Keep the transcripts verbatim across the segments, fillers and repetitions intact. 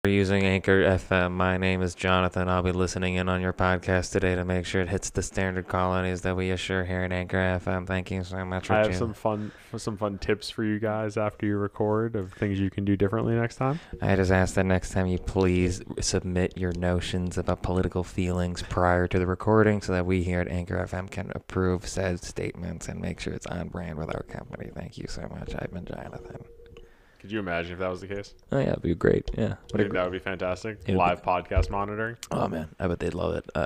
We're using Anchor F M. My name is Jonathan. I'll be listening in on your podcast today to make sure it hits the standard qualities that we assure here at Anchor F M. Thank you so much for I have tuning. some fun some fun tips for you guys after you record of things you can do differently next time. I just ask that next time you please submit your notions about political feelings prior to the recording so that we here at Anchor F M can approve said statements and make sure it's on brand with our company. Thank you so much. I've been Jonathan. Could you imagine if that was the case? Oh, yeah, it'd be great. Yeah. I What a think gr- that would be fantastic. It would Live podcast monitoring. Oh, man. I bet they'd love it. Uh,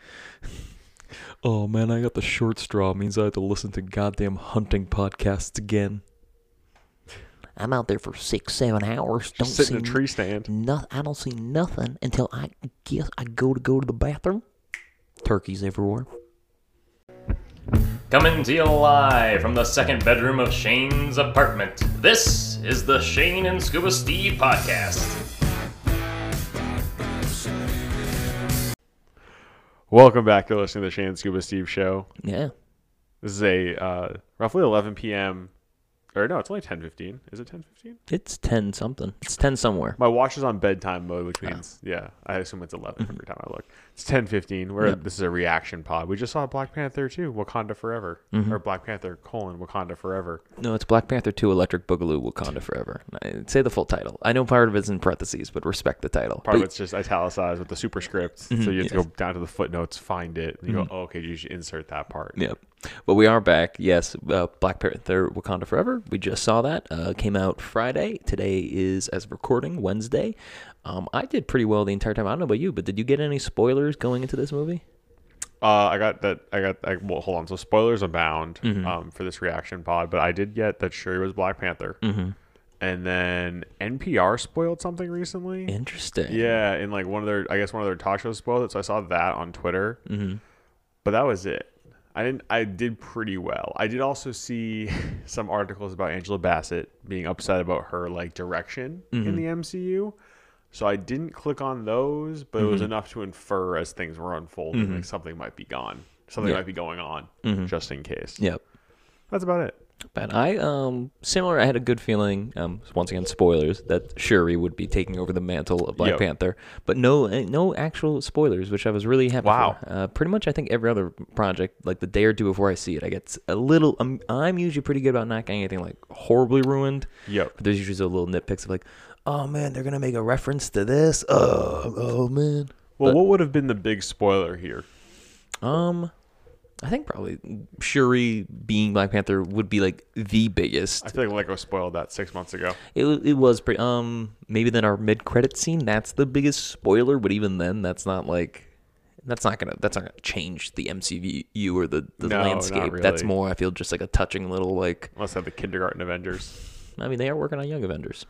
oh, man, I got the short straw. It means I have to listen to goddamn hunting podcasts again. I'm out there for six, seven hours. Don't Just sit see in a tree stand. No, I don't see nothing until I guess I go to go to the bathroom. Turkeys everywhere. Coming to you live from the second bedroom of Shane's apartment. This is the Shane and Scuba Steve podcast. Welcome back to listening to the Shane and Scuba Steve show. Yeah. This is a uh, roughly eleven p.m. Or no, it's only ten fifteen. Is it ten fifteen? It's ten something. It's ten somewhere. My watch is on bedtime mode, which means, yeah, I assume it's eleven every time I look. It's ten fifteen. Where Yep. This is a reaction pod. We just saw Black Panther two, Wakanda Forever. Mhm. Or Black Panther, colon, Wakanda Forever. No, it's Black Panther two Electric Boogaloo Wakanda Forever. I'd say the full title. I know part of it's in parentheses, but respect the title. Part of But- it's just italicized with the superscript. Mhm, So you have to yes. go down to the footnotes, find it, and you Mhm. go, oh, okay, you should insert that part. Yep. But we are back. Yes, uh, Black Panther Wakanda Forever. We just saw that. Uh, came out Friday. Today is, as of recording, Wednesday. Um, I did pretty well the entire time. I don't know about you, but did you get any spoilers going into this movie? Uh, I got that. I got. I, well, hold on. So spoilers abound Mhm. um, for this reaction pod, but I did get that Shuri was Black Panther, Mm-hmm. and then N P R spoiled something recently. Interesting. Yeah, in like one of their, I guess one of their talk shows spoiled it. So I saw that on Twitter, Mm-hmm. but that was it. I didn't. I did pretty well. I did also see some articles about Angela Bassett being upset about her like direction in Mhm. the M C U. So I didn't click on those, but it was Mhm. enough to infer as things were unfolding, Mhm. like something might be gone, something Yeah. might be going on, Mhm. just in case. Yep. That's about it. But I um similar. I had a good feeling. Um, once again, spoilers that Shuri would be taking over the mantle of Black Yep. Panther, but no, eh, no actual spoilers, which I was really happy Wow. for. Uh, pretty much, I think every other project, like the day or two before I see it, I get a little. I'm I'm usually pretty good about not getting anything like horribly ruined. Yep. But there's usually a little nitpicks of like, oh man, they're gonna make a reference to this. Oh, oh man. Well, But- what would have been the big spoiler here? Um, I think probably Shuri being Black Panther would be like the biggest. I feel like Lego spoiled that six months ago. It wa- it was pretty. Um, maybe then our mid credit scene. That's the biggest spoiler. But even then, that's not like. That's not gonna. That's not gonna change the M C U or the, the No, not landscape. That's really. more. I feel just like a touching little like. Let's have the Kindergarten Avengers. I mean, they are working on Young Avengers.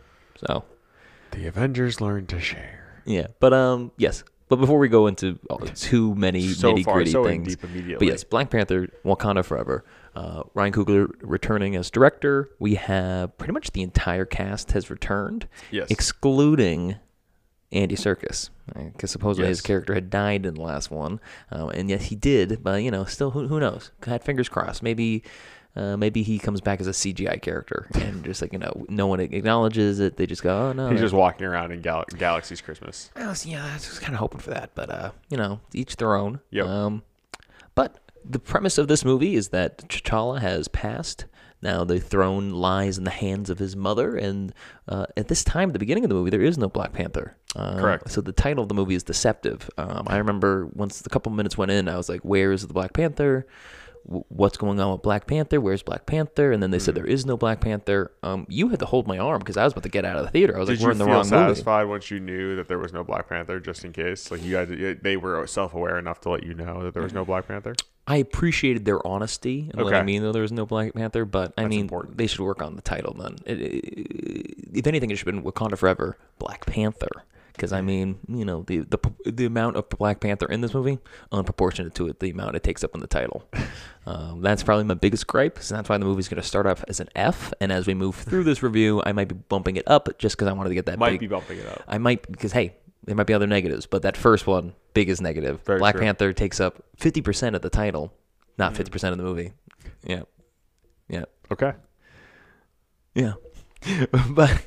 So The Avengers learn to share. yeah, but um, yes. But before we go into uh, too many So nitty far, gritty so in things, deep immediately. but yes, Black Panther, Wakanda Forever. Uh, Ryan Coogler returning as director. We have pretty much the entire cast has returned, Yes. excluding Andy Serkis, because supposedly his Yes. character had died in the last one, um, and yes, he did. But you know, still, who, who knows? Had fingers crossed. Maybe, uh, maybe he comes back as a C G I character, and just like you know, no one acknowledges it. They just go, oh no. He's that- just walking around in Gal- Galaxy's Christmas. I was, yeah, I was kind of hoping for that, but uh, you know, each their own. Yep. Um, but the premise of this movie is that T'Challa has passed. Now the throne lies in the hands of his mother, and uh, at this time, at the beginning of the movie, there is no Black Panther. Uh, Correct. So the title of the movie is deceptive. Um, I remember once a couple minutes went in, I was like, "Where is the Black Panther? W- What's going on with Black Panther? Where's Black Panther?" And then they said Mm-hmm. there is no Black Panther. Um, you had to hold my arm because I was about to get out of the theater. I was Did like, you "We're in the feel wrong movie." satisfied once you knew that there was no Black Panther, just in case? Like you had, they were self-aware enough to let you know that there was no Black Panther. I appreciated their honesty and Okay. letting me know there was no Black Panther, but I That's mean, important. they should work on the title then. It, it, if anything, it should have been Wakanda Forever, Black Panther. Because, I mean, you know, the, the the amount of Black Panther in this movie, unproportionate to it, the amount it takes up in the title. um, that's probably my biggest gripe, so that's why the movie's going to start off as an F, and as we move through this review, I might be bumping it up just because I wanted to get that Might big. be bumping it up. I might, because, hey, there might be other negatives, but that first one, biggest negative. Very Black true. Panther takes up fifty percent of the title, not fifty percent of the movie. Yeah. Yeah. Okay. Yeah. but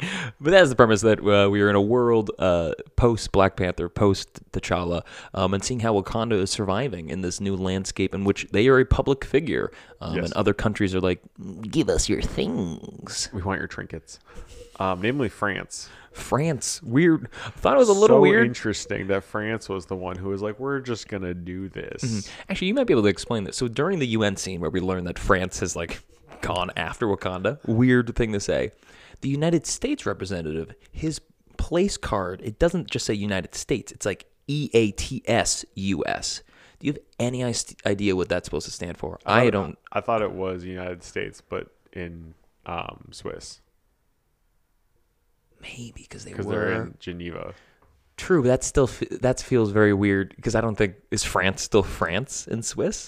But that's the premise that uh, we are in a world uh, post Black Panther, post T'Challa, um, and seeing how Wakanda is surviving in this new landscape in which they are a public figure, um, Yes. and other countries are like, give us your things. We want your trinkets. Um, namely France. France, weird. I thought it was a little so weird. interesting that France was the one who was like, we're just going to do this. Actually, you might be able to explain this. So during the U N scene where we learn that France has like gone after Wakanda, weird thing to say. The United States representative, his place card, it doesn't just say United States. It's like E A T S U S. Do you have any is- idea what that's supposed to stand for? I, thought- don't. I thought it was United States, but in um, Swiss. Maybe because they Because were they're in Geneva. true. But that still fe- that feels very weird because I don't think is France still France in Swiss.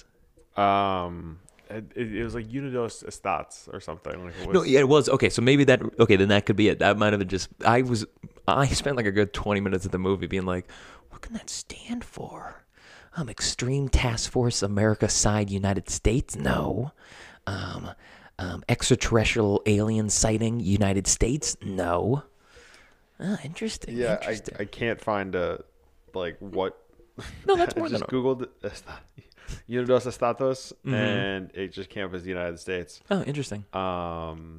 Um, it, it, it was like Unidos Estats or something. Like it was, No, yeah, it was okay. So maybe that okay. Then that could be it. That might have been just. I was. I spent like a good twenty minutes of the movie being like, what can that stand for? Um, Extreme Task Force America Side United States? No. Um, um, extraterrestrial alien sighting United States? No. Ah, interesting. Yeah, I, interesting. I can't find a like what. no, that's I more than just googled esta- Unidos Estados Mhm. and it just came up as the United States. oh, interesting. Um,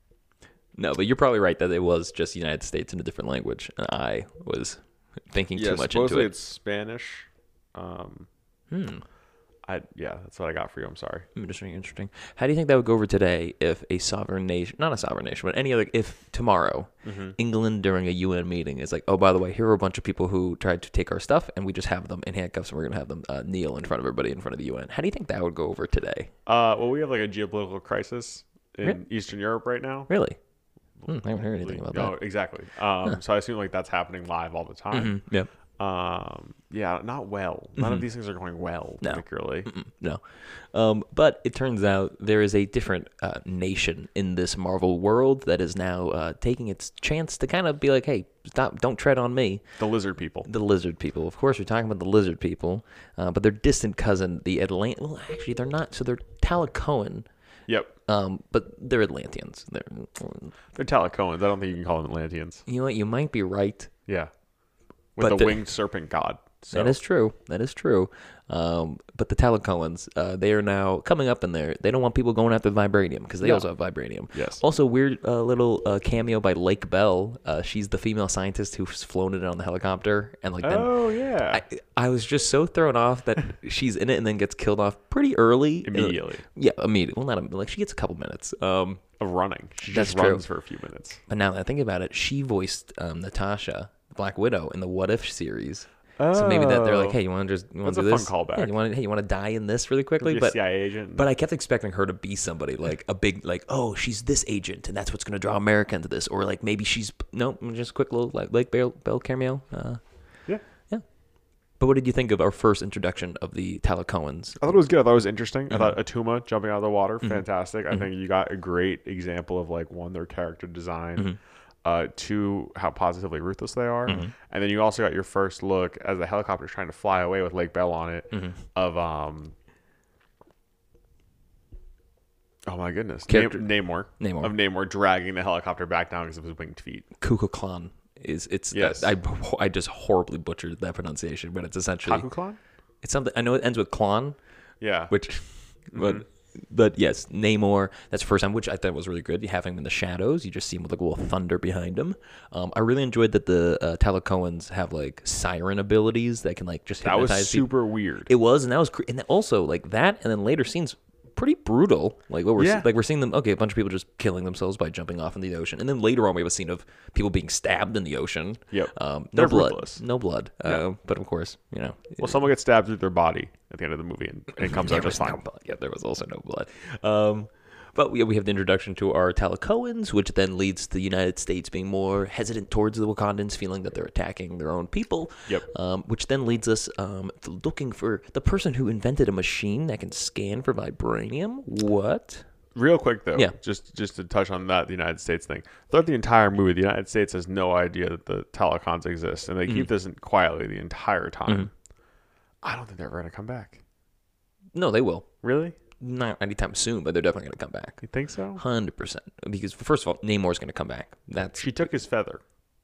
No, but you're probably right that it was just United States in a different language, and I was thinking yeah, too much into supposedly it. it's Spanish. Um, Hmm. I yeah, that's what I got for you. I'm sorry. Interesting, interesting. How do you think that would go over today if a sovereign nation, not a sovereign nation, but any other, if tomorrow England during a U N meeting is like, oh, by the way, here are a bunch of people who tried to take our stuff and we just have them in handcuffs and we're going to have them uh, kneel in front of everybody in front of the U N. How do you think that would go over today? Uh, well, we have like a geopolitical crisis in Really? Eastern Europe right now. Really? Hmm, I haven't heard anything about No, that. exactly. Um, so I assume like that's happening live all the time. Mhm, Yep. Um, yeah, not well. None of these things are going well, No. particularly. Mm, No. Um, but it turns out there is a different uh, nation in this Marvel world that is now uh, taking its chance to kind of be like, hey, stop, don't tread on me. The lizard people. The lizard people. Of course, we're talking about the lizard people, uh, but their distant cousin, the Atlant. Well, actually, they're not. So they're Talacoan, Yep. um, but they're Atlanteans. They're, They're Talacoans. I don't think you can call them Atlanteans. you know what? You might be right. Yeah. With But the, the- winged serpent god. So That is true. That is true. Um, but the Talacoans, uh, they are now coming up in there. They don't want people going after vibranium because they No. also have vibranium. Yes. Also, weird uh, little uh, cameo by Lake Bell. Uh, she's the female scientist who's flown it on the helicopter, and like then Oh yeah. I, I was just so thrown off that she's in it and then gets killed off pretty early. Immediately. Yeah, immediately. Well, not like she gets a couple minutes. Um, Of running. She That's just true. runs for a few minutes. but now that I think about it, she voiced um, Natasha, Black Widow, in the What If series. So maybe that they're like, hey, you want to just you want That's to do a this? fun callback. Yeah, you want to, hey, you want to die in this really quickly? Be a But C I A agent. but I kept expecting her to be somebody like a big like, oh, she's this agent, and that's what's going to draw America into this, or like maybe she's nope, just a quick little like Lake Bell, Bell cameo. Uh, yeah. yeah. But what did you think of our first introduction of the Talacoans? I thought it was good. I thought it was interesting. Mm-hmm. I thought Atuma jumping out of the water, fantastic. I think you got a great example of like one, their character design, Mm-hmm. uh, two, how positively ruthless they are, and then you also got your first look as the helicopter's trying to fly away with Lake Bell on it Mm-hmm. of um. Oh my goodness, Character- Nam- Namor. Namor. Of Namor dragging the helicopter back down because of his winged feet. Kukulkan Klan is it's Yes. I I just horribly butchered that pronunciation, but it's essentially Kaku Clan? it's something I know it ends with Klon, Yeah. which but but yes, Namor, that's the first time, which I thought was really good. You have him in the shadows, you just see him with like a little thunder behind him. um I really enjoyed that the uh, Talacoans have like siren abilities that can like just that was hypnotize people. super weird. It was, and that was cre- and also like that, and then later scenes pretty brutal. Like what we're Yeah. like we're seeing them. Okay, a bunch of people just killing themselves by jumping off in the ocean, and then later on we have a scene of people being stabbed in the ocean. Yep. Um, no They're blood. ruthless. No blood. Uh, but of course, you know. Well, someone gets stabbed through their body at the end of the movie, and it comes there out just was fine. no blood. Yeah, there was also no blood. Um, but we, we have the introduction to our Talacoans, which then leads to the United States being more hesitant towards the Wakandans, feeling that they're attacking their own people. Yep. Um, which then leads us um, to looking for the person who invented a machine that can scan for vibranium. What? Real quick though, Yeah. just just to touch on that, the United States thing. Throughout the entire movie, the United States has no idea that the Talacons exist, and they keep this in quietly the entire time. I don't think they're ever going to come back. No, they will. Really? not anytime soon, but they're definitely going to come back. You think so? one hundred percent. Because, first of all, Namor's going to come back. That's She took his feather.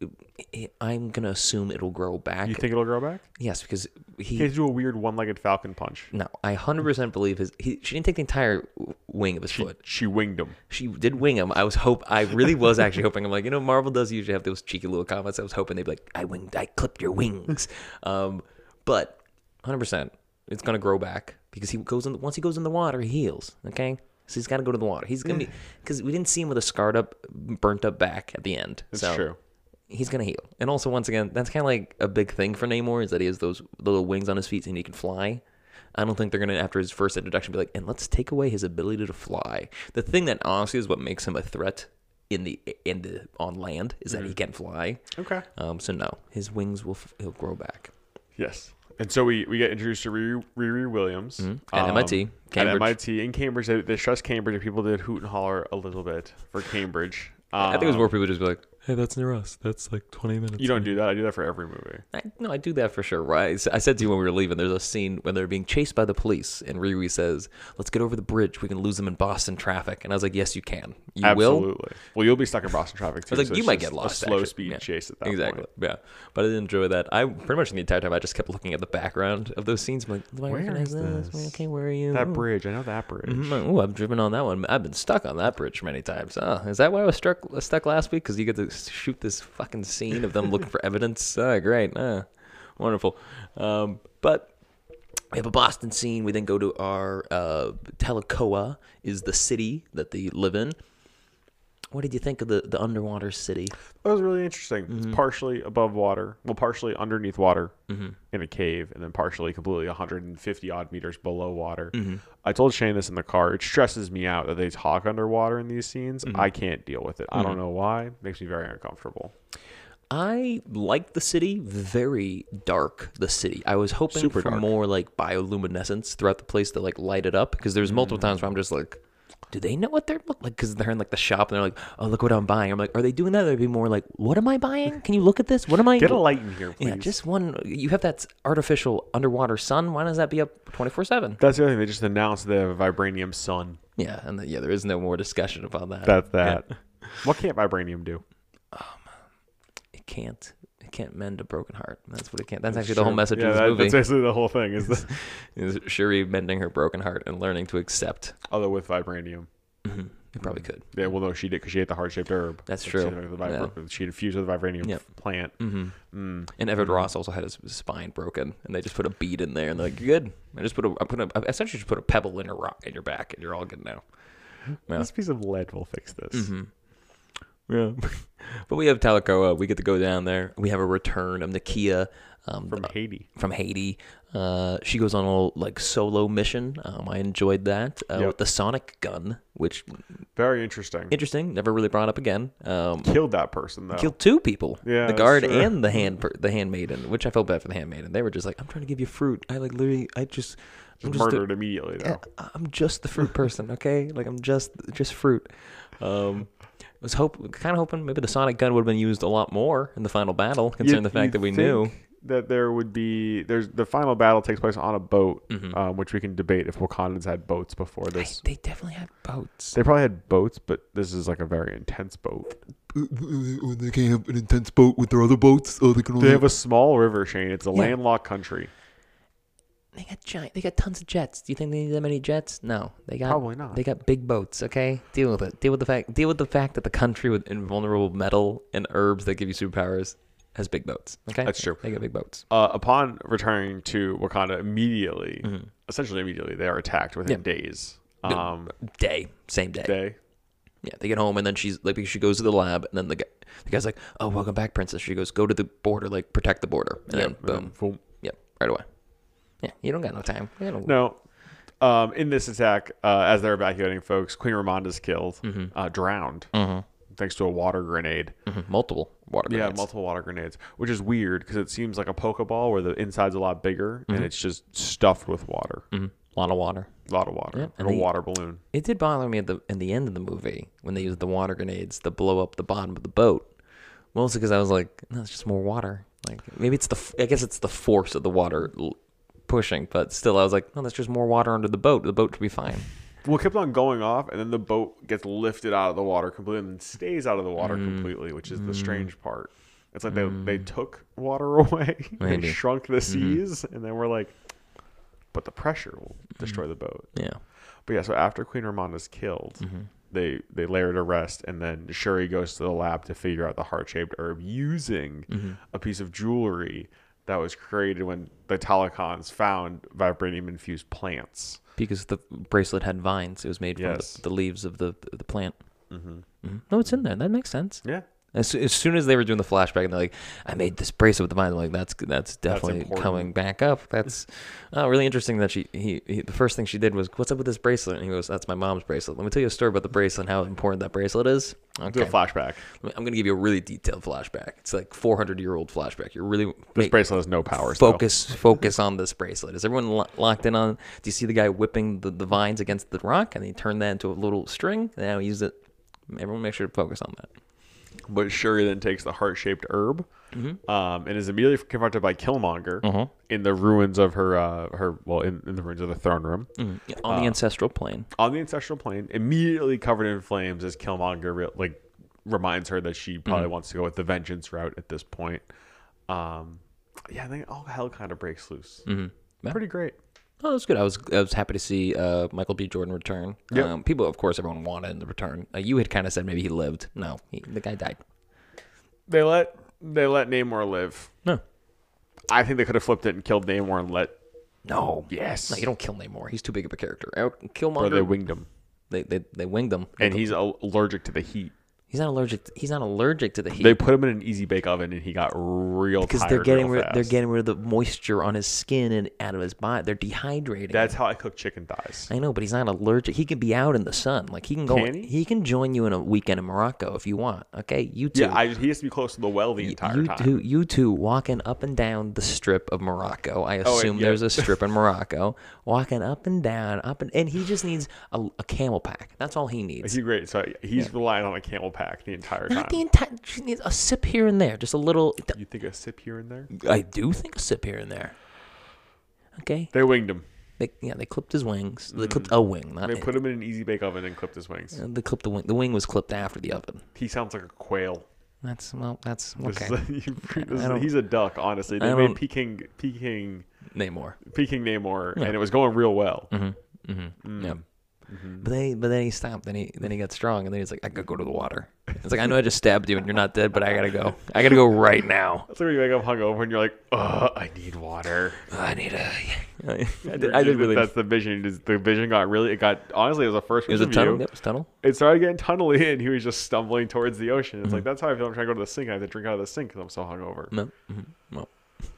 I'm going to assume it'll grow back. You think it'll grow back? Yes, because he... He has to do a weird one-legged falcon punch. No, I one hundred percent believe his... He, she didn't take the entire wing of his She, foot. she winged him. She did wing him. I was hope. I really was actually hoping. I'm like, you know, Marvel does usually have those cheeky little comments. I was hoping they'd be like, I winged, I clipped your wings. um, but one hundred percent, it's going to grow back because he goes in... Once he goes in the water, he heals, okay? So he's got to go to the water. He's going to be... Because we didn't see him with a scarred up, burnt up back at the end. That's so, true. He's going to heal. And also, once again, that's kind of like a big thing for Namor is that he has those little wings on his feet and he can fly. I don't think they're going to, after his first introduction, be like, and let's take away his ability to fly. The thing that honestly is what makes him a threat in the in the on land is that mm-hmm. he can fly. Okay. Um. So, no, his wings will he'll grow back. Yes. And so we, we get introduced to Riri, Riri Williams. Mm-hmm. At um, M I T. Cambridge. At M I T. In Cambridge. They, they stressed Cambridge and people did hoot and holler a little bit for Cambridge. Um, I think it was more people just be like, hey, that's near us. That's like twenty minutes. You don't do that. I do that for every movie. I, no, I do that for sure. Right? I said to you when we were leaving, there's a scene when they're being chased by the police, and Riri says, let's get over the bridge. We can lose them in Boston traffic. And I was like, yes, you can. You Absolutely. will? Well, you'll be stuck in Boston traffic, too. I was like, so you it's might just get lost. A slow actually. speed yeah. chase at that exactly. point. Yeah. But I did enjoy that. I pretty much the entire time, I just kept looking at the background of those scenes. I'm like, do I Where recognize is this? this? Okay, where are you? That bridge. I know that bridge. Mm-hmm. Oh, I've driven on that one. I've been stuck on that bridge many times. Oh, is that why I was struck, stuck last week? Because you get to shoot this fucking scene of them looking for evidence. Oh, great. Oh, wonderful. Um, but we have a Boston scene. We then go to our uh, Talocoa is the city that they live in. What did you think of the, the underwater city? That was really interesting. Mm-hmm. It's partially above water, well, partially underneath water mm-hmm. in a cave, and then partially completely one hundred fifty odd meters below water. Mm-hmm. I told Shane this in the car. It stresses me out that they talk underwater in these scenes. Mm-hmm. I can't deal with it. Mm-hmm. I don't know why. It makes me very uncomfortable. I like the city. Very dark, the city. I was hoping Super for dark. more like bioluminescence throughout the place to like light it up, because there's multiple mm-hmm. times where I'm just like, do they know what they're like? Because they're in like the shop and they're like, oh, look what I'm buying. I'm like, are they doing that? Or they'd be more like, what am I buying? Can you look at this? What am I? Get a light in here, please. Yeah, just one. You have that artificial underwater sun. Why does that be up twenty-four seven? That's the other thing. They just announced they have a vibranium sun. Yeah, and the, yeah, there is no more discussion about that. That's that. Yeah. What can't vibranium do? Um, it can't. It can't mend a broken heart. That's what it can't. That's, that's actually true. the whole message yeah, of this that, movie. That's basically the whole thing. Is, the... is Shuri mending her broken heart and learning to accept. Although with vibranium. Mm-hmm. You probably could. Yeah, well, no, she did because she ate the heart-shaped herb. That's so true. She, the vibra- yeah. she infused with the vibranium yep. plant. Mm-hmm. Mm. And Everett mm-hmm. Ross also had his spine broken, and they just put a bead in there, and they're like, "You're good." I just put a, I put a, I essentially just put a pebble in your rock in your back, and you're all good now. Yeah. This piece of lead will fix this. Mm-hmm. Yeah, but we have Talocoa. We get to go down there. We have a return of Nakia um, from uh, Haiti. From Haiti, uh, she goes on a little, like solo mission. Um, I enjoyed that uh, yep. with the sonic gun, which very interesting. Interesting. Never really brought up again. Um, killed that person though. Killed two people. Yeah, the guard true. and the hand per, the handmaiden, which I felt bad for the handmaiden. They were just like, I'm trying to give you fruit. I like literally. I just. I'm just murdered a, immediately though. Yeah, I'm just the fruit person. Okay, like I'm just just fruit. Um, I was hope kind of hoping maybe the sonic gun would have been used a lot more in the final battle, considering you, the fact that we think knew that there would be there's the final battle takes place on a boat, mm-hmm. um, which we can debate if Wakandans had boats before this. I, they definitely had boats. They probably had boats, but this is like a very intense boat. They can't have an intense boat with their other boats. Oh, they can only. They have a small river, Shane. It's a yeah. landlocked country. They got giant. They got tons of jets. Do you think they need that many jets? No, they got probably not. They got big boats. Okay, deal with it. Deal with the fact. Deal with the fact that the country with invulnerable metal and herbs that give you superpowers has big boats. Okay, that's true. They got big boats. Uh, upon returning to Wakanda, immediately, mm-hmm. essentially immediately, they are attacked within yeah. days. Um, day, same day. Day. Yeah, they get home and then she's like, she goes to the lab and then the guy, the guy's like, "Oh, welcome back, princess." She goes, "Go to the border, like protect the border," and yep. then boom, boom, yep, right away. Yeah, you don't got no time. Don't... No. Um, in this attack, uh, as they're evacuating folks, Queen Ramonda's killed, mm-hmm. uh, drowned, mm-hmm. thanks to a water grenade. Mm-hmm. Multiple water grenades. Yeah, multiple water grenades, which is weird because it seems like a Pokeball where the inside's a lot bigger mm-hmm. and it's just stuffed with water. Mm-hmm. A lot of water. A lot of water. Yep. And and a they, water balloon. It did bother me at the in the end of the movie when they used the water grenades to blow up the bottom of the boat. Mostly because I was like, no, it's just more water. Like maybe it's the I guess it's the force of the water pushing, but still I was like, no, that's just more water under the boat. The boat should be fine. Well, it kept on going off, and then the boat gets lifted out of the water completely and then stays out of the water mm. completely, which is mm. the strange part. It's like mm. they, they took water away and shrunk the seas, mm-hmm. and then we're like, but the pressure will destroy mm. the boat. Yeah. But yeah, so after Queen Ramonda's killed, mm-hmm. they, they lay her to rest, and then Shuri goes to the lab to figure out the heart-shaped herb using mm-hmm. a piece of jewelry that was created when the Talakans found vibranium-infused plants. Because the bracelet had vines. It was made from yes. the, the leaves of the the plant. Mm-hmm. Mm-hmm. No, it's in there. That makes sense. Yeah. As, as soon as they were doing the flashback, and they're like, "I made this bracelet with the vines." I'm like, "That's that's definitely that's coming back up." That's uh, really interesting. That she he, he the first thing she did was, "What's up with this bracelet?" And he goes, "That's my mom's bracelet." Let me tell you a story about the bracelet and how important that bracelet is. Okay. Do a flashback. I'm going to give you a really detailed flashback. It's like four hundred year old flashback. You're really this wait, bracelet has no powers. Focus though. focus on this bracelet. Is everyone lo- locked in on? Do you see the guy whipping the, the vines against the rock, and he turned that into a little string? And now he used it. Everyone, make sure to focus on that. But Shuri then takes the heart-shaped herb mm-hmm. um, and is immediately confronted by Killmonger uh-huh. in the ruins of her, uh, her well, in, in the ruins of the throne room. Mm-hmm. Yeah, on uh, the ancestral plane. On the ancestral plane, immediately covered in flames as Killmonger re- like reminds her that she probably mm-hmm. wants to go with the vengeance route at this point. Um, yeah, I think all hell kind of breaks loose. Mm-hmm. Yeah. Pretty great. Oh, that's good. I was I was happy to see uh, Michael B. Jordan return. Yep. Um, people, of course, everyone wanted him to return. Uh, you had kind of said maybe he lived. No, he, the guy died. They let they let Namor live. No, I think they could have flipped it and killed Namor and let. No, yes, no, you don't kill Namor. He's too big of a character. Killmonger. Or they winged him. They they they winged him, and he's allergic to the heat. He's not allergic. To, he's not allergic to the heat. They put him in an easy bake oven, and he got real because tired they're getting real rid, fast. they're getting rid of the moisture on his skin and out of his body. They're dehydrating. That's him. how I cook chicken thighs. I know, but he's not allergic. He can be out in the sun. Like he can go. Can he? he can join you in a weekend in Morocco if you want. Okay, you two. Yeah, I, he has to be close to the well the entire you time. Two, you two walking up and down the strip of Morocco. I assume oh, yeah. there's a strip in Morocco. Walking up and down, up and and he just needs a, a camel pack. That's all he needs. He's great. So he's yeah. relying on a camel pack the entire time. Not the entire. She needs a sip here and there, just a little. You think a sip here and there? I do think a sip here and there. Okay. They winged him. They, yeah, they clipped his wings. They clipped a wing. Not they put him in an easy bake oven and clipped his wings. Uh, they clipped the wing. The wing was clipped after the oven. He sounds like a quail. That's well. That's okay. This is a, this is, he's a duck. Honestly, they made Peking Peking Namor. Peking Namor, yeah. and it was going real well. Mm-hmm. Mm-hmm. Mm. Yep. Mm-hmm. But then, he, but then he stopped. Then he, then he got strong, and then he's like, "I gotta go to the water." It's like, I know I just stabbed you, and you're not dead, but I gotta go. I gotta go right now. That's like when you wake up hungover, and you're like, "Oh, I need water. I need a." I did, I did really. That's the vision. The vision got really. It got honestly. It was a first. It was a tunnel. Yep, it was tunnel. It started getting tunnely, and he was just stumbling towards the ocean. It's mm-hmm. like that's how I feel. I'm trying to go to the sink. I have to drink out of the sink because I'm so hungover. No. Mm-hmm. No.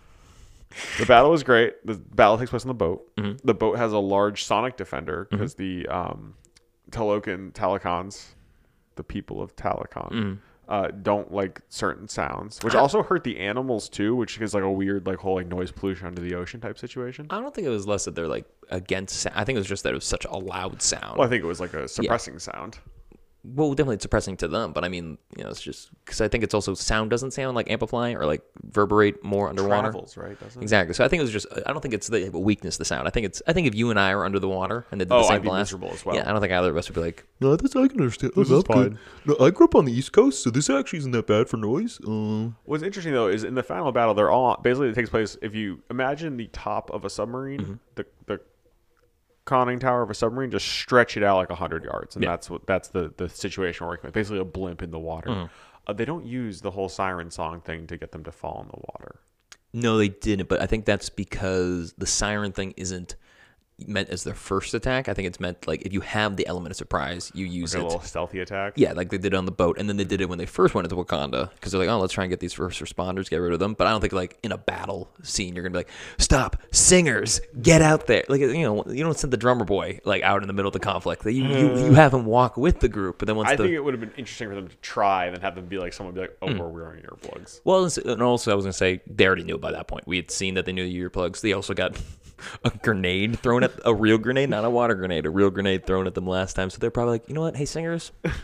The battle was great. The battle takes place on the boat. Mm-hmm. The boat has a large sonic defender because mm-hmm. the um, Talokan Talakans, the people of Talakan, mm-hmm. uh, don't like certain sounds, which also hurt the animals too, which is like a weird like whole like noise pollution under the ocean type situation. I don't think it was less that they're like against. I think it was just that it was such a loud sound. Well, I think it was like a suppressing yeah. sound. Well, definitely it's suppressing to them, but I mean, you know, it's just because I think it's also sound doesn't sound like amplify or like reverberate more underwater. Travels, right? Doesn't it? Exactly. So I think it was just. I don't think it's the weakness the sound. I think it's. I think if you and I are under the water and they did oh, the same I'd be blast, miserable as well. Yeah, I don't think either of us would be like. No, that's I can understand. This is fine. No, I grew up on the East Coast, so this actually isn't that bad for noise. Uh, What's interesting though is in the final battle, they're all basically it takes place. If you imagine the top of a submarine, mm-hmm. the the conning tower of a submarine, just stretch it out like a hundred yards, and yeah. that's what that's the the situation we're working with. Basically, a blimp in the water. Mm-hmm. Uh, they don't use the whole siren song thing to get them to fall in the water. No, they didn't. But I think that's because the siren thing isn't meant as their first attack. I think it's meant like if you have the element of surprise, you use like it. A little stealthy attack. Yeah, like they did on the boat, and then they did it when they first went into Wakanda because they're like, oh, let's try and get these first responders, get rid of them. But I don't think like in a battle scene you're gonna be like, stop, singers, get out there. Like you know, you don't send the drummer boy like out in the middle of the conflict. You you, you have him walk with the group, but then once I the, think it would have been interesting for them to try and then have them be like someone be like, oh, mm. we're wearing earplugs. Well, and also I was gonna say they already knew by that point. We had seen that they knew the earplugs. They also got a grenade thrown at a real grenade, not a water grenade, a real grenade thrown at them last time. So they're probably like, you know what? Hey, singers,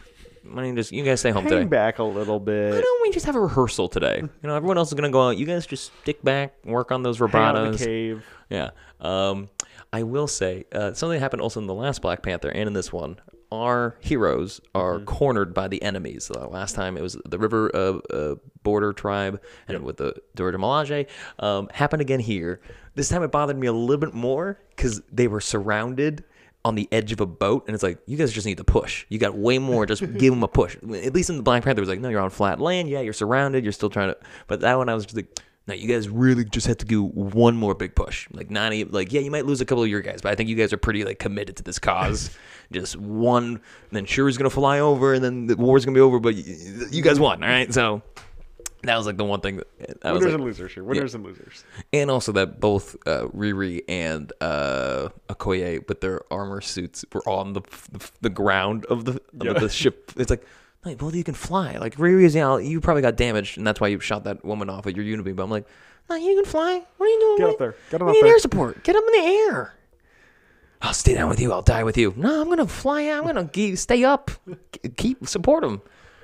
why don't you just you guys stay home Hang today? back a little bit. Why don't we just have a rehearsal today? You know, everyone else is gonna go out. You guys just stick back, work on those Hang out in vibratos. the cave. Yeah. Um, I will say uh, something happened also in the last Black Panther and in this one. Our heroes are Mm-hmm. cornered by the enemies. Uh, last time it was the River uh, uh, Border Tribe and with the Dora Milaje. Um, happened again here. This time it bothered me a little bit more because they were surrounded on the edge of a boat, and it's like, you guys just need to push. You got way more. Just give them a push. At least in the Black Panther, it was like, no, you're on flat land. Yeah, you're surrounded. You're still trying to. But that one, I was just like, no, you guys really just have to do one more big push. Like not even like, yeah, you might lose a couple of your guys, but I think you guys are pretty like committed to this cause. Just one, and then Shuri's gonna fly over, and then the war's gonna be over. But you, you guys won, all right? So that was like the one thing that I was Winners like, and losers here. Winners and losers. and also that both uh, Riri and uh, Okoye with their armor suits were on the the, the ground of the Yeah. of the ship. It's like, no, both of you can fly. Like Riri is, yeah, you probably got damaged, and that's why you shot that woman off with your unibeam. But I'm like, no, you can fly. What are you doing? Get What up there. Get on you up need there. air support. Get up in the air. I'll stay down with you. I'll die with you. No, I'm gonna fly. I'm gonna keep, stay up. Keep support him.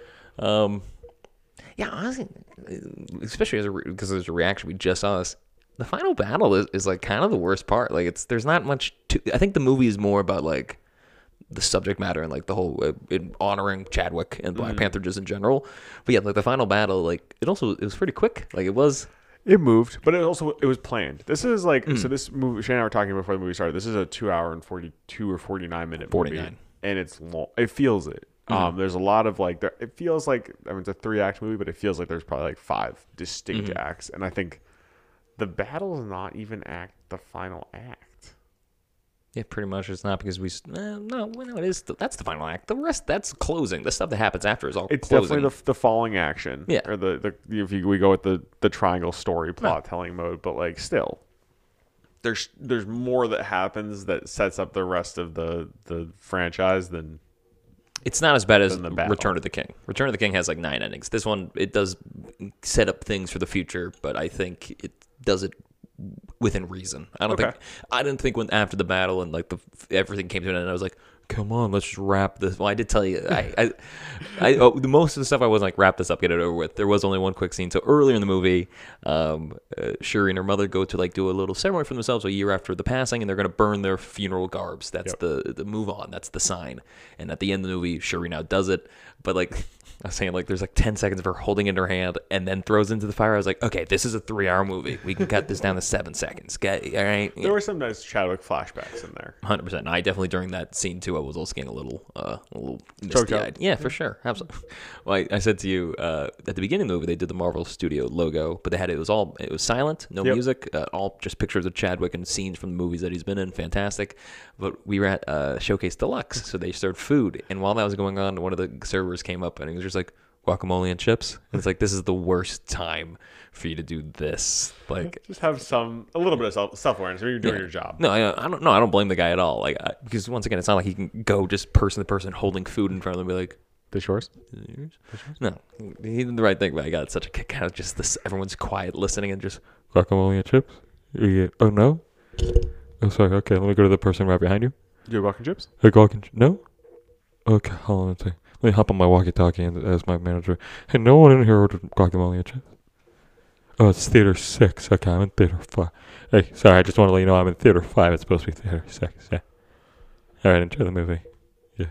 Um, yeah, honestly, especially as a because there's a reaction we just saw this. The final battle is, is like kind of the worst part. Like it's there's not much to. I think the movie is more about like the subject matter and like the whole uh, in honoring Chadwick and Black Panther just in general. But yeah, like the final battle, like it also it was pretty quick. Like it was. It moved, but it also it was planned. This is like Mm. so. This movie, Shane and I were talking before the movie started. This is a two-hour and forty-two or forty-nine minute forty-nine. movie, and it's long. It feels it. Mm. Um, there's a lot of like there. It feels like I mean it's a three-act movie, but it feels like there's probably like five distinct Mm-hmm. acts, and I think the battle is not even act the final act. Yeah, pretty much. It's not because we. s- Eh, no, well, no, it is. The, that's the final act. The rest, that's closing. The stuff that happens after is all It's closing. definitely the the falling action. Yeah. Or the, the if you, we go with the the triangle story plot telling mode, but like still, there's there's more that happens that sets up the rest of the the franchise than It's not as bad as than the battle. Return of the King. Return of the King has like nine endings. This one, it does set up things for the future, but I think it does it within reason. I don't Okay. think I didn't think when after the battle and like the everything came to an end, I was like, come on, let's just wrap this. Well, I did tell you, I, I, I oh, the most of the stuff I wasn't like wrap this up, get it over with. There was only one quick scene. So earlier in the movie, um, uh, Shuri and her mother go to like do a little ceremony for themselves a year after the passing, and they're gonna burn their funeral garbs. That's Yep. the the move on. That's the sign. And at the end of the movie, Shuri now does it, but like. I was saying, like, there's like ten seconds of her holding it in her hand and then throws into the fire. I was like, okay, this is a three hour movie. We can cut this down to seven seconds. Okay, all right? there were some nice Chadwick flashbacks in there. one hundred percent. I definitely, during that scene, too, I was also getting a little, uh, a little Choked misty up. eyed. Yeah, for sure. Absolutely. Well, I, I said to you, uh, at the beginning of the movie, they did the Marvel Studio logo, but they had it was all, it was silent, no Yep. music, uh, all just pictures of Chadwick and scenes from the movies that he's been in. Fantastic. But we were at uh, Showcase Deluxe, so they served food. And while that was going on, one of the servers came up and he was just like, guacamole and chips. And it's like, this is the worst time for you to do this. Like, Just have some a little bit of self self awareness when you're doing yeah. your job. No, I, I don't. No, I don't blame the guy at all. Like, I, because once again, it's not like he can go just person to person holding food in front of them and be like, This yours? "Is it yours?" No, he did the right thing. But I got such a kick out of just this. Everyone's quiet, listening, and just guacamole and chips. You get, oh no. Oh sorry. Okay, let me go to the person right behind you. Do you have guac and chips? Hey, guac and ch- no. Okay, hold on a second. Let me hop on my walkie-talkie and as my manager. Hey, no one in here ordered guacamole and chips. Oh, it's theater six. Okay, I'm in theater five. Hey, sorry, I just want to let you know I'm in theater five. It's supposed to be theater six. Yeah. All right, enjoy the movie. Yeah.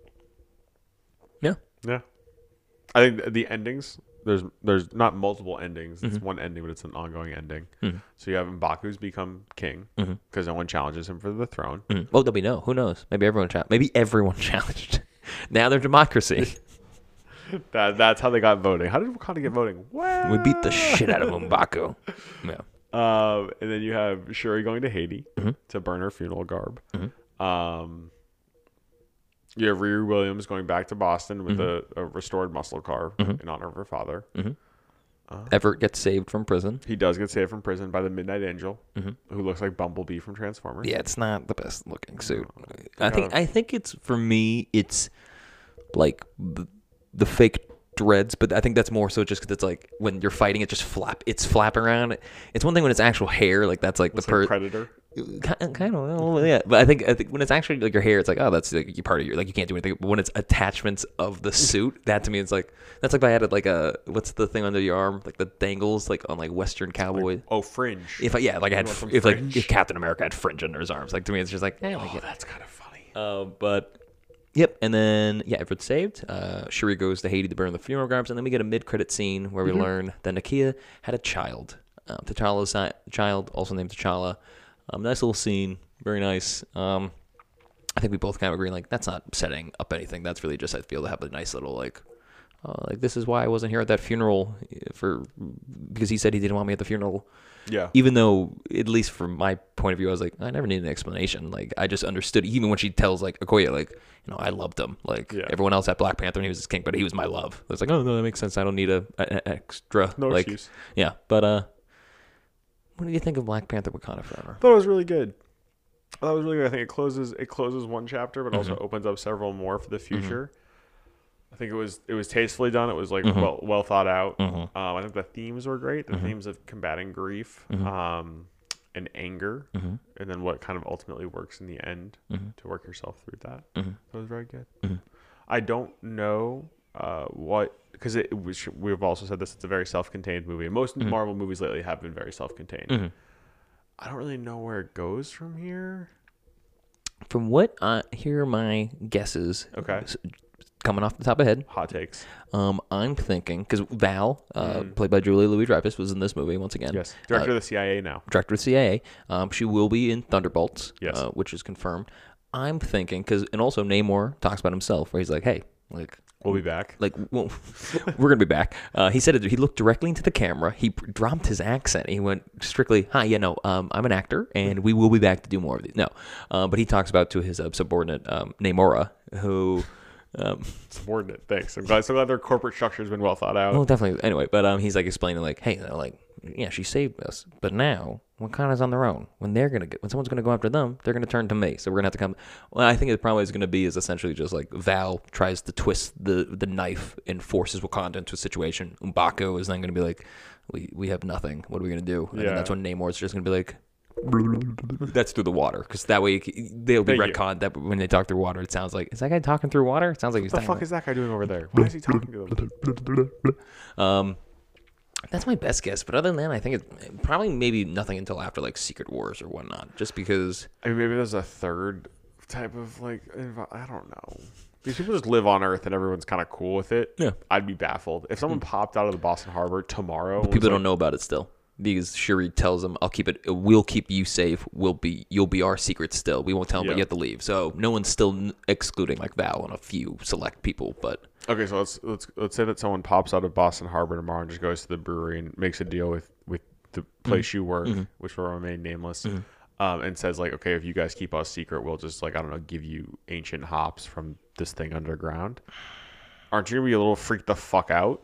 Yeah. Yeah. I think th- the endings, there's there's not multiple endings. It's Mhm. one ending, but it's an ongoing ending. Mhm. So you have M'Baku's become king because Mhm. no one challenges him for the throne. Mm. Well, we know. Who knows? Maybe everyone challenged. Maybe everyone challenged. Now they're democracy. That That's how they got voting. How did Wakanda get voting? Well, We beat the shit out of M'Baku. Yeah. Um, and then you have Shuri going to Haiti Mhm. to burn her funeral garb. Mhm. Um, you have Riri Williams going back to Boston with Mm-hmm. a, a restored muscle car Mhm. in honor of her father. Everett gets saved from prison. He does get saved from prison by the Midnight Angel, Mhm. who looks like Bumblebee from Transformers. Yeah, it's not the best looking suit. I kind think of- I think it's for me. It's like the, the fake dreads, but I think that's more so just because it's like when you're fighting, it just flap. It's flapping around. It's one thing when it's actual hair, like that's like Looks the per. like Predator. Kind of, well, yeah. But I think I think when it's actually like your hair, it's like, oh, that's like you part of your like you can't do anything. But when it's attachments of the suit, that to me it's like that's like if I added like a what's the thing under your arm, like the dangles, like on like Western cowboy. Like, oh, fringe. If I, yeah, like I had You want if some like fringe? if Captain America had fringe under his arms, like to me it's just like, eh, like Oh, it. that's kind of funny. Uh, but yep, and then yeah, everyone's saved. Uh, Shuri goes to Haiti to burn the funeral garbs, and then we get a mid-credit scene where we Mm-hmm. learn that Nakia had a child. Um, T'Challa's si- child, also named T'Challa. Um, nice little scene, very nice. Um, I think we both kind of agree, like that's not setting up anything. That's really just I feel to have a nice little like, uh, like this is why I wasn't here at that funeral for because he said he didn't want me at the funeral. Yeah. Even though, at least from my point of view, I was like, I never needed an explanation. Like, I just understood. Even when she tells, like, Okoye, like, you know, I loved him. Like, Yeah. everyone else had Black Panther and he was his king, but he was my love. It's like, oh, no, that makes sense. I don't need a, a, a extra. No like, excuse. Yeah. But, uh, what do you think of Black Panther Wakanda Forever? I thought it was really good. I thought it was really good. I think it closes it closes one chapter, but also Mm-hmm. opens up several more for the future. I think it was it was tastefully done. It was like Mm-hmm. well well thought out. Um, I think the themes were great. Mm-hmm. The themes of combating grief, um, and anger, Mm-hmm. and then what kind of ultimately works in the end to work yourself through that. Mm-hmm. That was very good. I don't know uh, what because it, it was, we've also said this. It's a very self-contained movie. And most Mm-hmm. Marvel movies lately have been very self-contained. I don't really know where it goes from here. From what I hear, my guesses, Okay. s- coming off the top of head, Hot takes. um, I'm thinking because Val, uh, played by Julia Louis-Dreyfus, was in this movie once again. Yes. Director of the C I A now. Director of C I A. Um, she will be in Thunderbolts, Yes. uh, which is confirmed. I'm thinking because, and also Namor talks about himself, where he's like, "Hey, like, We'll be back. like, well, we're gonna be back." Uh, he said it. He looked directly into the camera. He p- dropped his accent. He went strictly, "Hi, yeah, no, um, I'm an actor, and we will be back to do more of these." No, uh, but he talks about to his uh, subordinate um, Namora, who. Um, Subordinate. Thanks. I'm glad. So glad their corporate structure has been well thought out. Well, definitely. Anyway, but um, he's like explaining, like, hey, they're like, yeah, she saved us, but now Wakanda's on their own. When they're gonna get, when someone's gonna go after them, they're gonna turn to me. So we're gonna have to come. Well, I think it probably is gonna be is essentially just like Val tries to twist the the knife and forces Wakanda into a situation. M'Baku is then gonna be like, we we have nothing. What are we gonna do? And then Yeah. that's when Namor's just gonna be like. That's through the water, because that way they'll be Thank you. retconned that when they talk through water, it sounds like is that guy talking through water? It sounds like he's What the talking fuck is that guy doing over there? Why is he talking to them? Um, that's my best guess. But other than that, I think it's probably maybe nothing until after like Secret Wars or whatnot. Just because. I mean, maybe there's a third type of like. envi- I don't know. These people just live on Earth and everyone's kind of cool with it. Yeah. I'd be baffled if someone popped out of the Boston Harbor tomorrow. and was People like, don't know about it still because Shuri tells them, "I'll keep it. We'll keep you safe. We'll be. You'll be our secret still. We won't tell them, but Yeah. you have to leave." So no one's still n- excluding like Val and a few select people. But Okay, so let's let's let's say that someone pops out of Boston Harbor tomorrow and just goes to the brewery and makes a deal with with the place you work, which will remain nameless, um, and says like, okay, if you guys keep us secret, we'll just like I don't know, give you ancient hops from this thing underground. Aren't you gonna be a little freaked the fuck out?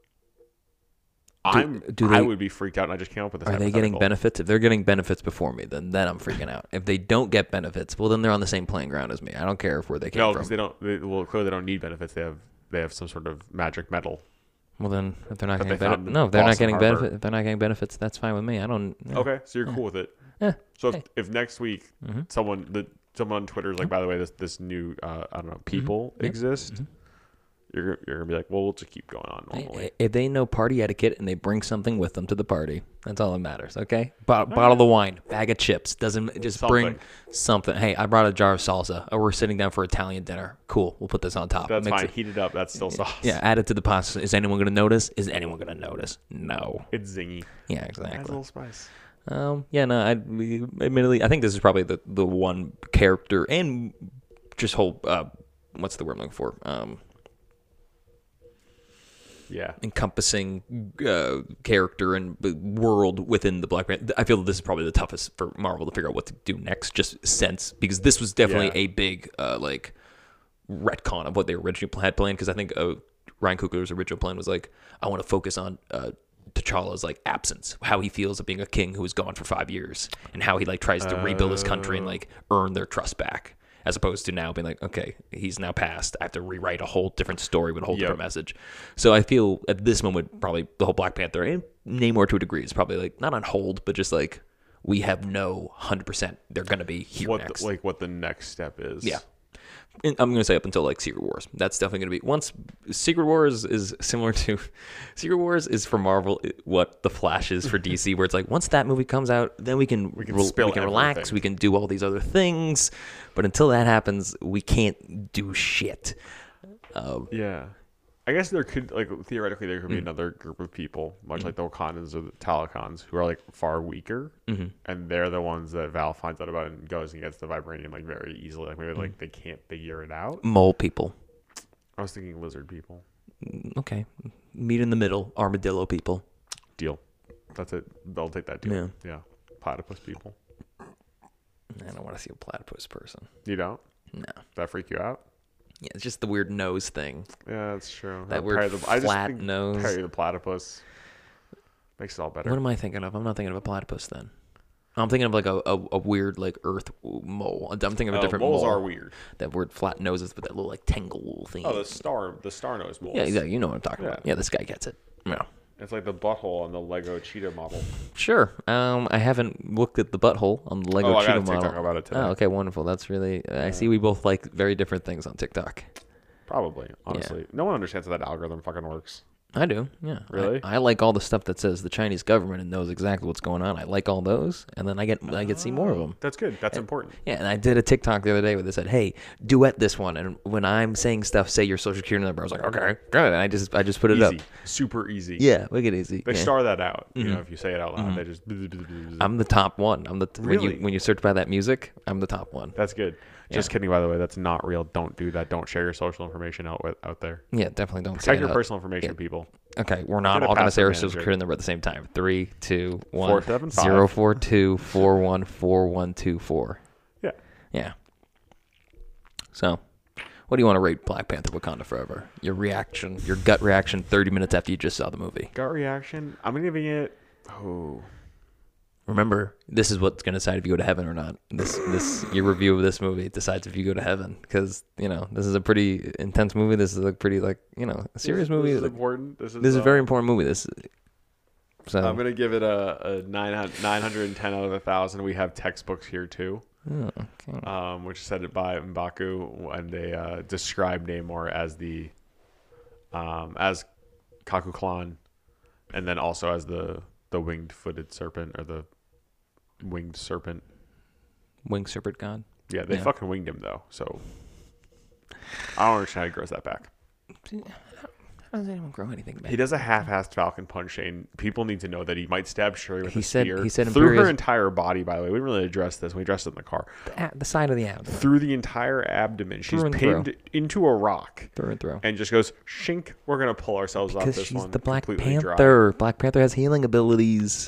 I'm. do I they- would be freaked out, and I just came up with this. are they getting hypothetical. benefits? If they're getting benefits before me, then then I'm freaking out. If they don't get benefits, well, then they're on the same playing ground as me. I don't care if where they came No, from. because they don't. They, well, clearly they don't need benefits. They have they have some sort of magic metal. Well, then if they're not That getting they found benefits, in no, if they're not Boston getting Harbor. benefits. If they're not getting benefits, that's fine with me. I don't. yeah. Okay, so you're cool with it. Yeah. So if, Hey. if next week someone the someone on Twitter is like, by the way, this this new uh, I don't know people exist, you're you're gonna be like, well, we'll just keep going on normally. If they know party etiquette and they bring something with them to the party, that's all that matters. Okay, Bo- bottle of wine, bag of chips, doesn't just bring Something. something. Hey, I brought a jar of salsa. Oh, we're sitting down for Italian dinner. Cool, we'll put this on top. That's Mix fine. it. Heat it up. That's still sauce. Yeah, add it to the pasta. Is anyone gonna notice? Is anyone gonna notice? No. It's zingy. Yeah, Adds a exactly. little spice. Um, yeah, no, I admittedly, I think this is probably the the one character and just whole. Uh, what's the word I'm looking for? Um. Yeah. encompassing uh, character and b- world within the Black Panther. I feel that this is probably the toughest for Marvel to figure out what to do next, just sense, because this was definitely Yeah. a big uh, like retcon of what they originally had planned. Because I think uh, Ryan Coogler's original plan was like, I want to focus on uh, T'Challa's like absence, how he feels of being a king who was gone for five years, and how he like tries to rebuild his country and like earn their trust back. As opposed to now being like, okay, he's now passed. I have to rewrite a whole different story with a whole Yep. different message. So I feel at this moment, probably the whole Black Panther and Namor to a degree is probably like not on hold, but just like we have no one hundred percent they're going to be here what next. the, like what the next step is. Yeah. And I'm going to say up until like Secret Wars. That's definitely going to be once Secret Wars is similar to Secret Wars is for Marvel what The Flash is for D C, where it's like once that movie comes out, then we can we can, re- spill we can relax, everything. we can do all these other things. But until that happens, we can't do shit. Um, Yeah. I guess there could, like, theoretically, there could be Mm. another group of people, much like the Wakandans or the Talakans, who are, like, far weaker. Mm-hmm. And they're the ones that Val finds out about and goes and gets the vibranium, like, very easily. Like, maybe, Mm. like, they can't figure it out. Mole people. I was thinking lizard people. Okay. Meet in the middle. Armadillo people. Deal. That's it. They'll take that deal. Yeah. Yeah. Platypus people. I don't want to see a platypus person. You don't? No. Does that freak you out? Yeah, it's just the weird nose thing. Yeah, that's true. That Uh, weird Perry the, I just flat think nose. Perry the platypus makes it all better. What am I thinking of? I'm not thinking of a platypus then. I'm thinking of like a, a, a weird like earth mole. I'm thinking of a Oh, different moles mole. are weird. That weird flat noses with that little like tangle thing. Oh, the star, the star nose moles. yeah, yeah, you know what I'm talking Yeah. about. Yeah, this guy gets it. Yeah. It's like the butthole on the Lego cheetah model. Sure. Um, I haven't looked at the butthole on the Lego Oh, I got cheetah a TikTok model. about it today. Oh, okay, wonderful. That's really. I see we both like very different things on TikTok. Probably, honestly. No one understands how that algorithm fucking works. I do, yeah. Really? I, I like all the stuff that says the Chinese government and knows exactly what's going on. I like all those, and then I get I get to see more of them. That's good. That's important. Yeah, and I did a TikTok the other day where they said, "Hey, duet this one," and when I'm saying stuff, say your social security number. I was like, "Okay, good." And I just I just put it Easy. up. Super easy. Yeah, make it easy. They yeah. star that out. You know, if you say it out loud, they just. I'm the top one. I'm the when Really? you when you search by that music, I'm the top one. That's good. Just kidding, by the way. That's not real. Don't do that. Don't share your social information out with, out there. Yeah, definitely don't say Protect your that. personal information, Yeah. people. Okay, we're not Get a all going to say our password social manager. security number at the same time. Three, two, one, Four, seven, five. zero, four, two, four, one, four, one, two, four. Yeah. Yeah. So, what do you want to rate Black Panther: Wakanda Forever? Your reaction, your gut reaction, thirty minutes after you just saw the movie. Gut reaction. I'm giving it. Oh. Remember, this is what's going to decide if you go to heaven or not. This, this, your review of this movie decides if you go to heaven, because you know this is a pretty intense movie. This is a pretty like you know a serious This, movie. This is Like, important. This is. this is a uh, very important movie. This. So. I'm gonna give it a, a nine nine hundred ten out of a thousand. We have textbooks here too. Oh, okay. Um, which is said by M'Baku, and they uh, describe Namor as the um, as Kaku Clan, and then also as the the winged footed serpent or the winged serpent. Winged serpent god. Yeah, they Yeah. fucking winged him though. So I don't understand how he grows that back. How does anyone grow anything back? He does a half-assed Falcon punch, and people need to know that he might stab Shuri with He a said- spear he said through her Imperious- entire body. By the way, we didn't really address this. We addressed it in the car. The, a- the side of the abdomen, Through the entire abdomen, she's Through and pinned through. into a rock. through and through. And just goes, shink, we're going to pull ourselves off Because this she's one. the Black completely dry. Panther. Black Panther has healing abilities.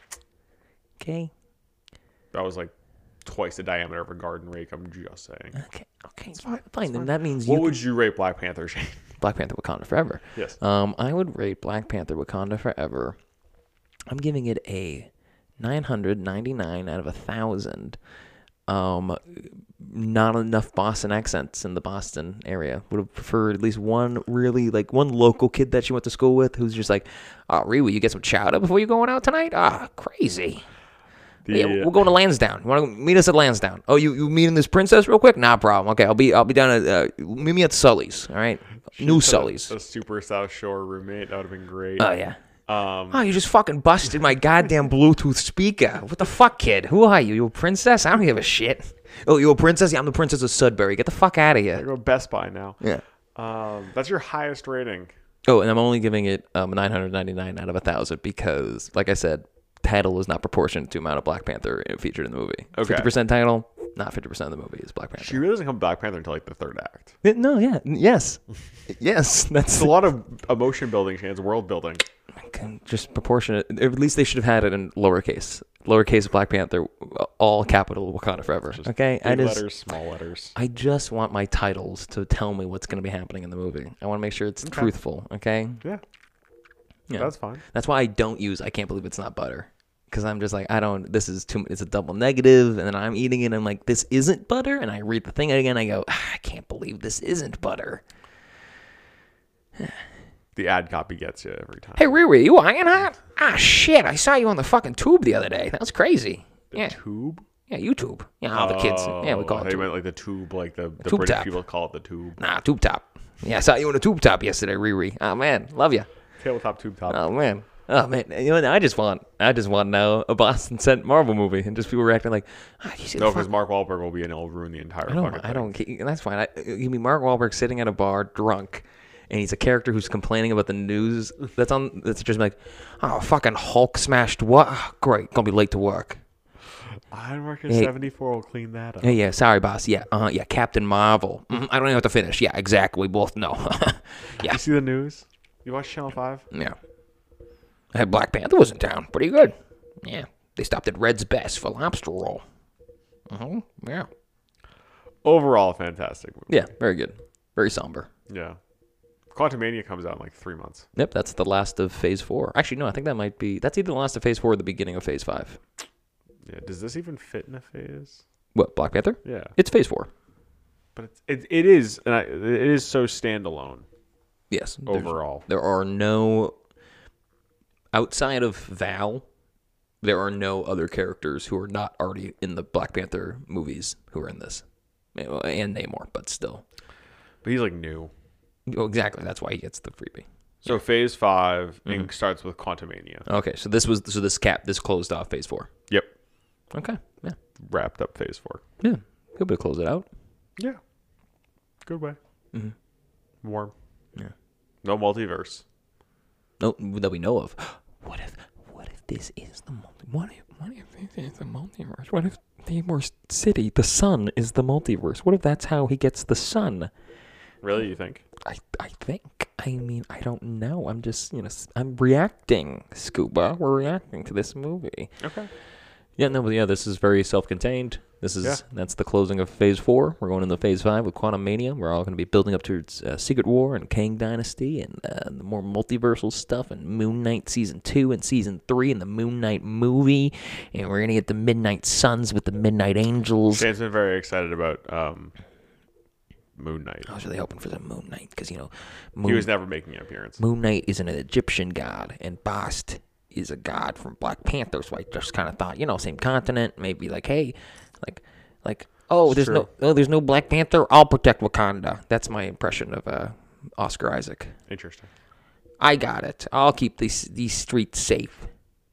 Okay. That was like twice the diameter of a garden rake, I'm just saying. Okay. Okay. Fine. Fine. Then that means What you would you rate Black Panther, Shane? Black Panther: Wakanda Forever. Yes. Um, I would rate Black Panther: Wakanda Forever. I'm giving it a nine hundred ninety-nine out of a thousand. Um, not enough Boston accents in the Boston area. Would have preferred at least one really like one local kid that she went to school with who's just like, "Oh, Riri, you get some chowder before you going out tonight? Ah, crazy." The, Yeah, we're going to Lansdowne. You want to meet us at Lansdowne? Oh, you you meeting this princess real quick? Nah, problem. Okay, I'll be I'll be down at uh, meet me at Sully's. All right, New Should've had Sully's. A, a super South Shore roommate. That would have been great. Oh yeah. Um, Oh, you just fucking busted my goddamn Bluetooth speaker. What the fuck, kid? Who are you? You a princess? I don't give a shit. Oh, you a princess? Yeah, I'm the princess of Sudbury. Get the fuck out of I here. go Best Buy now. Yeah. Um, that's your highest rating. Oh, and I'm only giving it um, nine hundred ninety-nine out of one thousand because, like I said, title is not proportionate to amount of Black Panther featured in the movie. Okay. fifty percent title, not fifty percent of the movie is Black Panther. She really doesn't come Black Panther until like the third act. Uh, No, yeah. Yes. Yes. That's It's a lot of emotion building, Shane. It's world building. just proportionate. At least they should have had it in lowercase. Lowercase Black Panther, all capital Wakanda Forever. Okay? I Big just, letters, small letters. I just want my titles to tell me what's going to be happening in the movie. I want to make sure it's truthful, okay? Yeah. Yeah. That's fine. That's why I don't use I can't believe it's not butter. Because I'm just like, I don't, this is too, it's a double negative, and then I'm eating it, and I'm like, this isn't butter? And I read the thing again, I go, ah, I can't believe this isn't butter. The ad copy gets you every time. Hey, Riri, you Ironheart? Ah, shit, I saw you on the fucking tube the other day. That was crazy. The yeah. tube? Yeah, YouTube. Yeah, all the kids. Yeah, we call I it thought you tube. meant like the tube, like the, the Tube British top. people call it the tube. Nah, tube top. Yeah, I saw you on a tube top yesterday, Riri. Oh, man. Love you. Tabletop tube top. Oh, man. Oh, man. You know, I just want, I just want now a Boston Scent Marvel movie. And just people reacting like, oh, you see No, the because fuck? Mark Wahlberg will be in it. It'll ruin the entire I don't, fucking I thing. don't, care. That's fine. I, you mean Mark Wahlberg sitting at a bar drunk, and he's a character who's complaining about the news that's on, that's just like, oh, fucking Hulk smashed what? Oh, great. Gonna be late to work. I'm working Hey. seventy-four will clean that up. Hey, yeah, sorry, boss. Yeah, uh, yeah, Captain Marvel. Mhm, I don't even have to finish. Yeah, exactly. We both know. Yeah, You see the news? You watch Channel five? yeah. I had Black Panther was in town. Pretty good. Yeah, they stopped at Red's Best for lobster roll. Uh-huh. Yeah. Overall, fantastic movie. Yeah, very good. Very somber. Yeah. Quantumania comes out in like three months. Yep, that's the last of Phase Four. Actually, no, I think that might be. That's either the last of Phase Four or the beginning of Phase Five. Yeah. Does this even fit in a phase? What, Black Panther? Yeah. It's Phase Four. But it's, it, it is, and I, it is so standalone Yes. there's- overall. There are no outside of Val. There are no other characters who are not already in the Black Panther movies who are in this, and Namor, but still. But he's like new. Oh, exactly. That's why he gets the freebie. So phase five Mm-hmm. ink starts with Quantumania. Okay, so this was so this cap this closed off Phase Four. Yep. Okay, yeah, Wrapped up phase four. yeah, he'll be able to close it out. Yeah. Good way. Mm-hmm. Warm. Yeah. No multiverse. No, that we know of. What if what if this is the multi? What if what if this is the multiverse? What if Namor City, the sun, is the multiverse? What if that's how he gets the sun? Really, you think? I I think. I mean, I don't know. I'm just you know s- I'm reacting, Scuba. We're reacting to this movie. Okay. Yeah, no, but yeah, this is very self-contained. This is Yeah. that's the closing of Phase Four. We're going into Phase Five with Quantum Mania. We're all going to be building up towards uh, Secret War and Kang Dynasty and uh, the more multiversal stuff and Moon Knight Season Two and Season Three and the Moon Knight movie. And we're going to get the Midnight Suns with the Midnight Angels. Shane's been very excited about um, Moon Knight. I was really hoping for the Moon Knight because you know, He Moon, was never making an appearance. Moon Knight is an Egyptian god and Bast is a god from Black Panther. So I just kind of thought, you know, same continent, maybe like, hey, like, like, oh, there's Sure. no, oh, there's no Black Panther. I'll protect Wakanda. That's my impression of uh, Oscar Isaac. Interesting. I got it. I'll keep these these streets safe.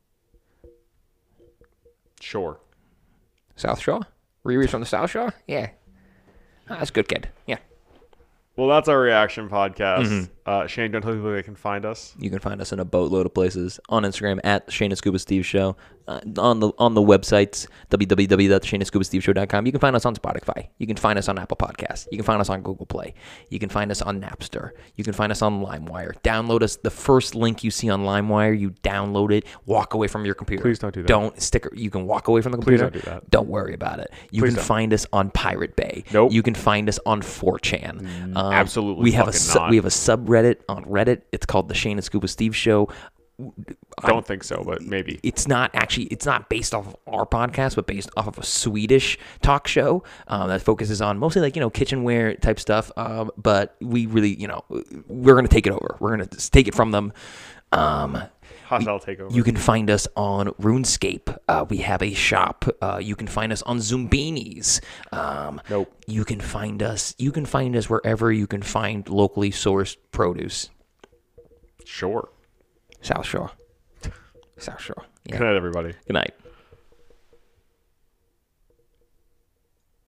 Sure. South Shore, Riri's from the South Shore. Yeah, ah, that's a good kid. Yeah. Well, that's our reaction podcast. Mm-hmm. Uh, Shane, don't tell people they can find us. You can find us in a boatload of places on Instagram at Shane and Scuba Steve Show, uh, on the on the websites w w w dot shane and scuba steve show dot com. You can find us on Spotify. You can find us on Apple Podcasts. You can find us on Google Play. You can find us on Napster. You can find us on LimeWire. Download us. The first link you see on LimeWire, you download it. Walk away from your computer. Please don't do that. Don't stick. You can walk away from the Please computer. don't do that. Don't worry about it. You Please can don't. find us on Pirate Bay. Nope. You can find us on four chan. Um, absolutely We have a fucking su- not. we have a subreddit on Reddit. It's called the Shane and Scuba Steve Show. Don't think so, but maybe. It's not actually, it's not based off of our podcast, but based off of a Swedish talk show um, that focuses on mostly like, you know, kitchenware type stuff. Um, but we really, you know, we're going to take it over. We're going to take it from them. Um, Hostile takeover. you can find us on RuneScape. Uh, we have a shop. Uh, you can find us on Zumbinis. Um, Nope. You can find us. You can find us wherever you can find locally sourced produce. Sure. South Shore. South Shore. Yeah. Good night, everybody. Good night.